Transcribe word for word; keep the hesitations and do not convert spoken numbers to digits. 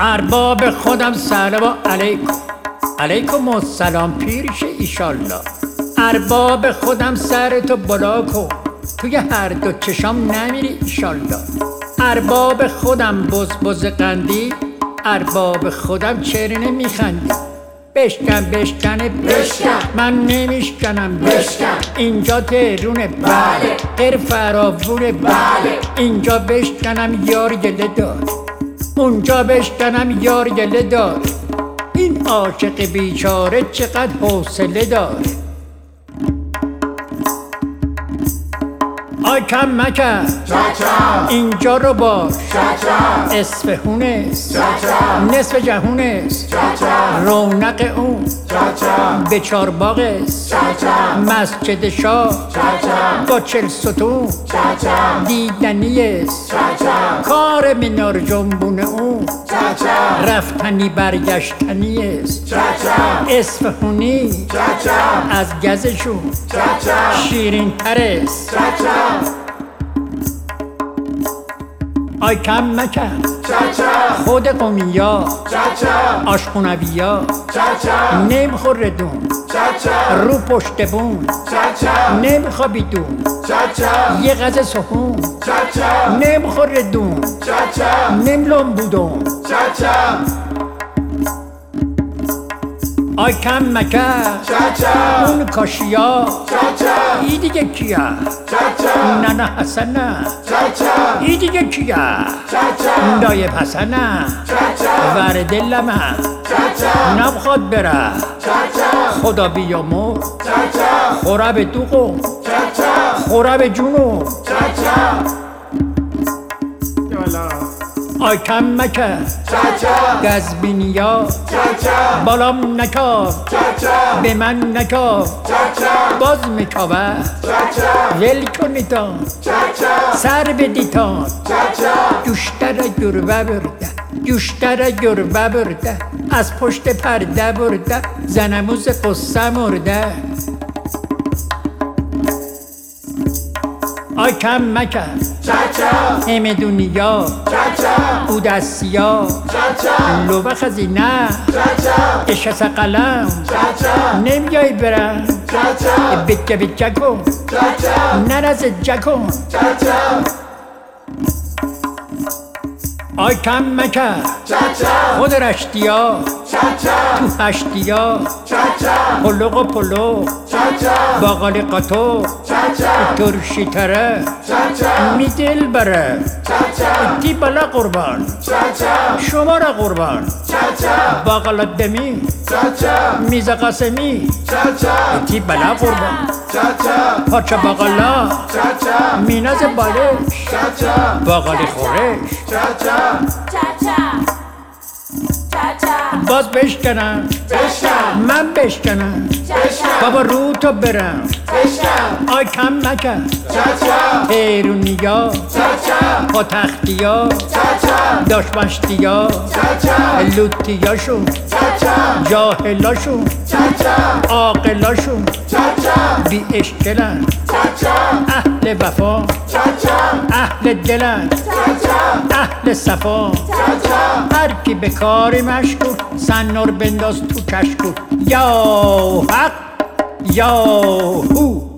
ارباب خودم سلام علیکم. علیکم السلام پیرش ایشالله. ارباب خودم سرتو بلا کن، توی هر دو چشام نمیری ایشالله. ارباب خودم بز بز قندی، ارباب خودم چرا نمیخندی؟ بشکن بشکنه بشکن، من نمیشکنم بشکن. اینجا تهرونه بله، غیر فراوونه بله. اینجا بشکنم یار گله دار، اونجا بشکنم یار گله دار. این عاشق بیچاره چقدر حوصله داره. آی کم مکن اینجا رو باش، اصفهونست نصف جهونست. رونق اون به چارباغست، مسجد شاه با چل ستون دیدنیست. کار منار جنبون اون رفتنی برگشتنیست. اصفهونی از گزشون شیرین ترست. آی کم مکن خود قومیا آشخونویا نمیخوره دون رو پشت بون نمیخوابی دون یه غذا سخون نمیخوره دون نملم بودون. آی کم مکن اون کاشیا ای دیگه کیا؟ نه نه حسن نه ای دیگه کیا؟ نایب حسن نه ور دلمه نبخواد بره خدا بیامور خوره به دوغم خوره به جونم. آی کم مکن گزبینیا بالام نکاف به من نکاف باز میکاوه ول کنیتان سر بدیتان. جوشتر گربه برده جوشتر گربه برده از پشت پرده برده زنموز قصه مرده. آی کم مکن همه دنیا او دستیا لوبه خزینه اشس قلم نمیای برم بچه بچه کن نرز جکن. آی کم مکن خود رشتیا تو هشتیا پلوق و پلو باقالی قطو ترشی تره می دل بره دی بلا قربان شما را قربان. باقالا دمی میز قاسمی دی بلا قربان. پاچه باقالا میناز بالش باقالی خورش باز بشکنم من بشکنم بابا رو تو برم. آی کم نکن تهرونیا پا تختیا داشمشتیا لوتیاشون جاهلاشون عاقلاشون بی اشکلن اهل وفا اهل دلن اهل صفا. هر کی به کاری مشغول سنار بنداز تو کشکول. یا حق یا هو